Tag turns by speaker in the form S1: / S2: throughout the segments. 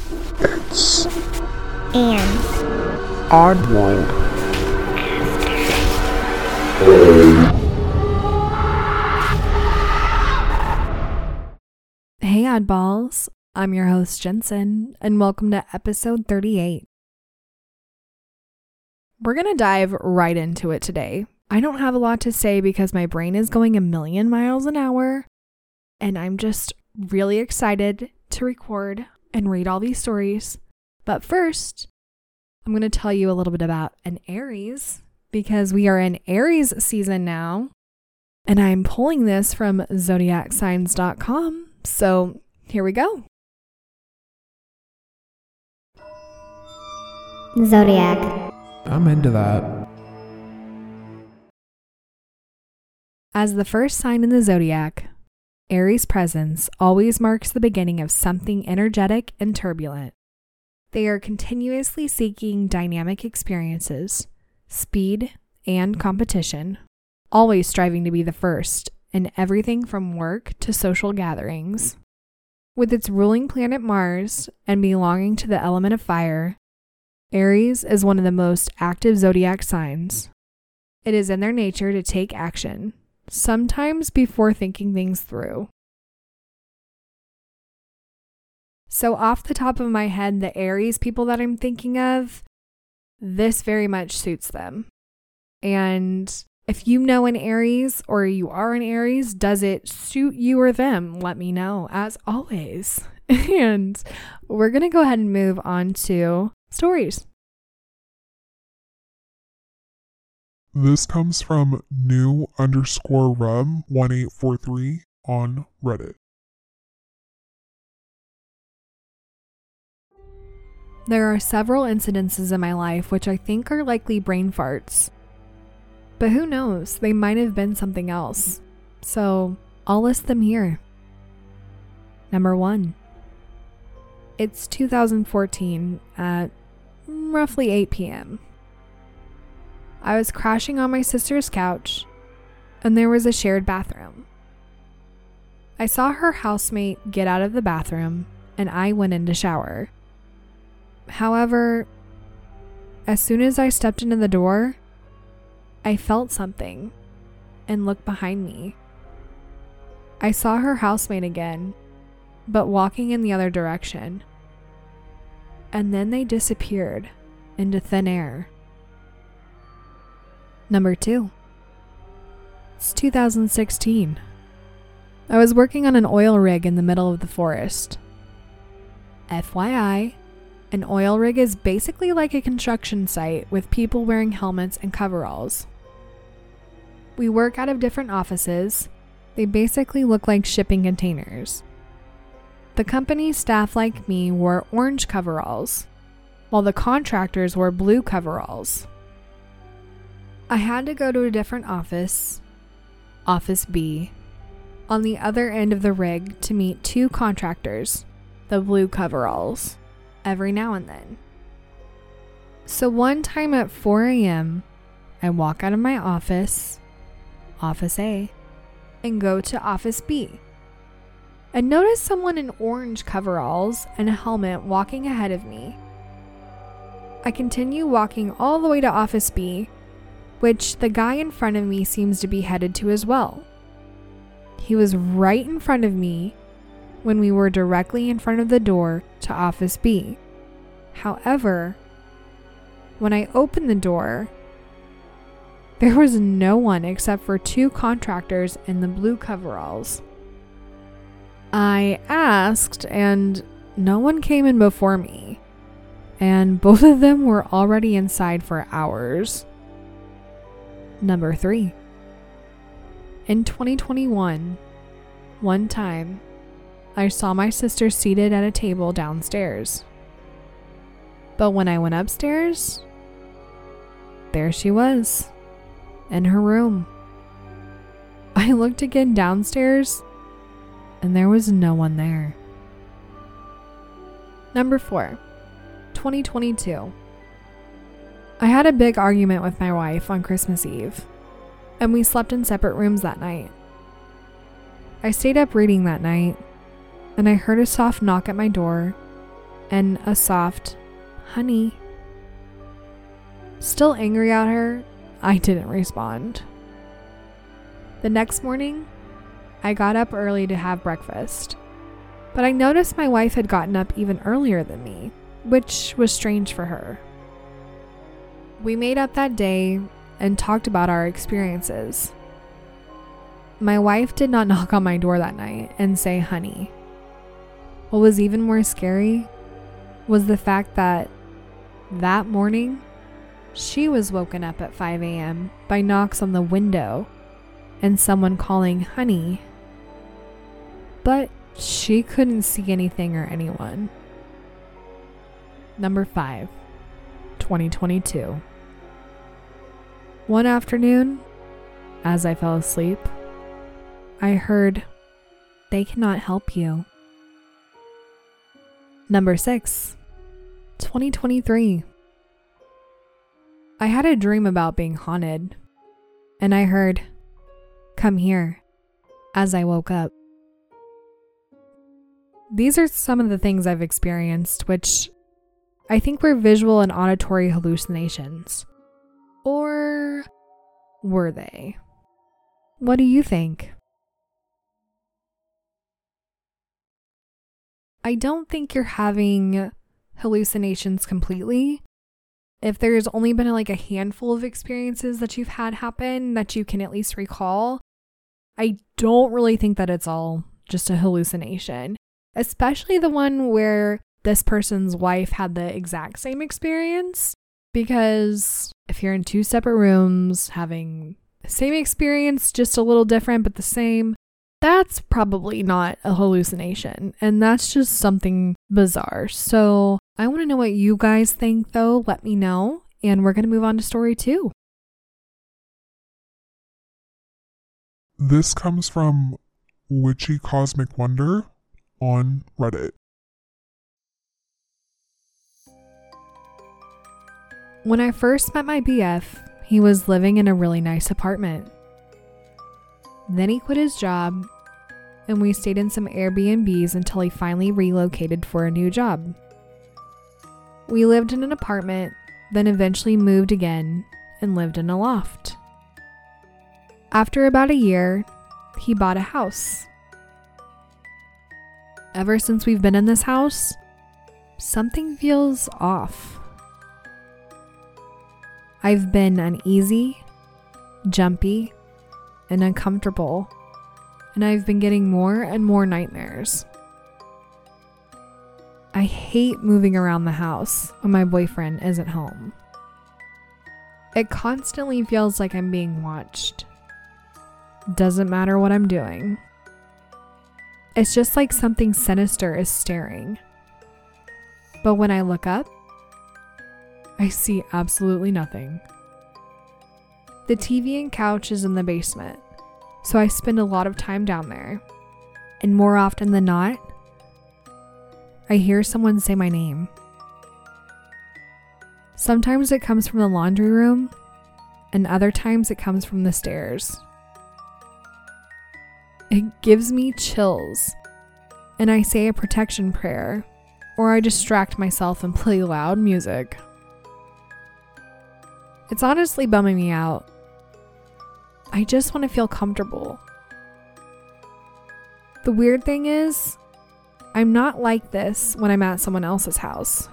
S1: It's
S2: and
S1: Oddworld.
S3: Hey oddballs, I'm your host Jensen, and welcome to episode 38. We're gonna dive right into it today. I don't have a lot to say because my brain is going a million miles an hour, and I'm just really excited to record and read all these stories. But first, I'm gonna tell you a little bit about an Aries, because we are in Aries season now, and I'm pulling this from zodiacsigns.com. So here we go.
S2: Zodiac.
S4: I'm into that.
S3: As the first sign in the zodiac, Aries' presence always marks the beginning of something energetic and turbulent. They are continuously seeking dynamic experiences, speed, and competition, always striving to be the first in everything from work to social gatherings. With its ruling planet Mars and belonging to the element of fire, Aries is one of the most active zodiac signs. It is in their nature to take action, sometimes before thinking things through. So off the top of my head, the Aries people that I'm thinking of, this very much suits them. And if you know an Aries or you are an Aries, does it suit you or them? Let me know, as always. And we're going to go ahead and move on to stories.
S5: This comes from new_rum1843 on Reddit.
S3: There are several incidences in my life which I think are likely brain farts. But who knows, they might have been something else. So I'll list them here. Number 1. It's 2014 at roughly 8 p.m. I was crashing on my sister's couch, and there was a shared bathroom. I saw her housemate get out of the bathroom, and I went in to shower. However, as soon as I stepped into the door, I felt something and looked behind me. I saw her housemate again, but walking in the other direction. And then they disappeared into thin air. Number 2. It's 2016. I was working on an oil rig in the middle of the forest. FYI, an oil rig is basically like a construction site with people wearing helmets and coveralls. We work out of different offices. They basically look like shipping containers. The company staff like me wore orange coveralls, while the contractors wore blue coveralls. I had to go to a different office, Office B, on the other end of the rig to meet 2 contractors, the blue coveralls, every now and then. So one time at 4 a.m., I walk out of my office, Office A, and go to Office B. I notice someone in orange coveralls and a helmet walking ahead of me. I continue walking all the way to Office B, which the guy in front of me seems to be headed to as well. He was right in front of me when we were directly in front of the door to Office B. However, when I opened the door, there was no one except for 2 contractors in the blue coveralls. I asked, and no one came in before me, and both of them were already inside for hours. Number 3. In 2021, one time, I saw my sister seated at a table downstairs. But when I went upstairs, there she was, in her room. I looked again downstairs, and there was no one there. Number 4, 2022. I had a big argument with my wife on Christmas Eve, and we slept in separate rooms that night. I stayed up reading that night, and I heard a soft knock at my door, and a soft, "Honey." Still angry at her, I didn't respond. The next morning, I got up early to have breakfast, but I noticed my wife had gotten up even earlier than me, which was strange for her. We made up that day and talked about our experiences. My wife did not knock on my door that night and say "honey." What was even more scary was the fact that morning, she was woken up at 5 a.m. by knocks on the window and someone calling "honey." But she couldn't see anything or anyone. Number 5, 2022. One afternoon, as I fell asleep, I heard, "They cannot help you." Number 6, 2023. I had a dream about being haunted, and I heard, "Come here," as I woke up. These are some of the things I've experienced, which I think were visual and auditory hallucinations. Or were they? What do you think? I don't think you're having hallucinations completely. If there's only been like a handful of experiences that you've had happen that you can at least recall, I don't really think that it's all just a hallucination. Especially the one where this person's wife had the exact same experience. Because if you're in 2 separate rooms having the same experience, just a little different but the same, that's probably not a hallucination. And that's just something bizarre. So I want to know what you guys think though. Let me know. And we're going to move on to story 2.
S5: This comes from Witchy Cosmic Wonder on Reddit.
S3: When I first met my BF, he was living in a really nice apartment. Then he quit his job, and we stayed in some Airbnbs until he finally relocated for a new job. We lived in an apartment, then eventually moved again and lived in a loft. After about a year, he bought a house. Ever since we've been in this house, something feels off. I've been uneasy, jumpy, and uncomfortable, and I've been getting more and more nightmares. I hate moving around the house when my boyfriend isn't home. It constantly feels like I'm being watched. Doesn't matter what I'm doing. It's just like something sinister is staring. But when I look up, I see absolutely nothing. The TV and couch is in the basement, so I spend a lot of time down there. And more often than not, I hear someone say my name. Sometimes it comes from the laundry room, and other times it comes from the stairs. It gives me chills, and I say a protection prayer, or I distract myself and play loud music. It's honestly bumming me out. I just want to feel comfortable. The weird thing is, I'm not like this when I'm at someone else's house.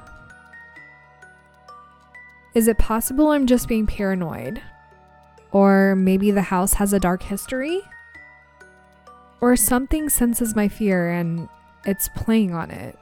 S3: Is it possible I'm just being paranoid? Or maybe the house has a dark history? Or something senses my fear and it's playing on it.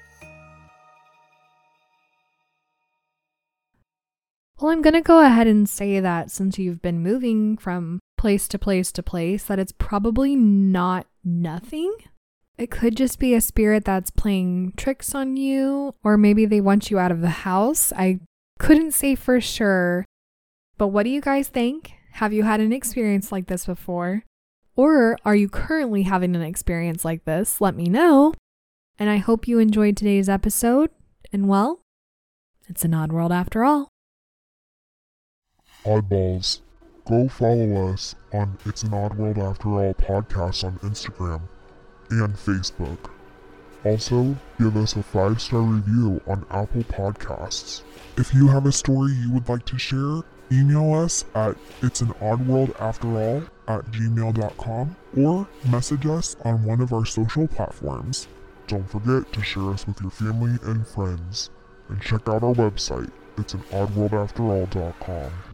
S3: Well, I'm gonna go ahead and say that since you've been moving from place to place to place, that it's probably not nothing. It could just be a spirit that's playing tricks on you, or maybe they want you out of the house. I couldn't say for sure, but what do you guys think? Have you had an experience like this before? Or are you currently having an experience like this? Let me know. And I hope you enjoyed today's episode. And well, it's an odd world after all.
S5: Oddballs, go follow us on It's an Odd World After All podcast on Instagram and Facebook. Also, give us a 5-star review on Apple Podcasts. If you have a story you would like to share, email us at itsanoddworldafterall@gmail.com or message us on one of our social platforms. Don't forget to share us with your family and friends. And check out our website, itsanoddworldafterall.com.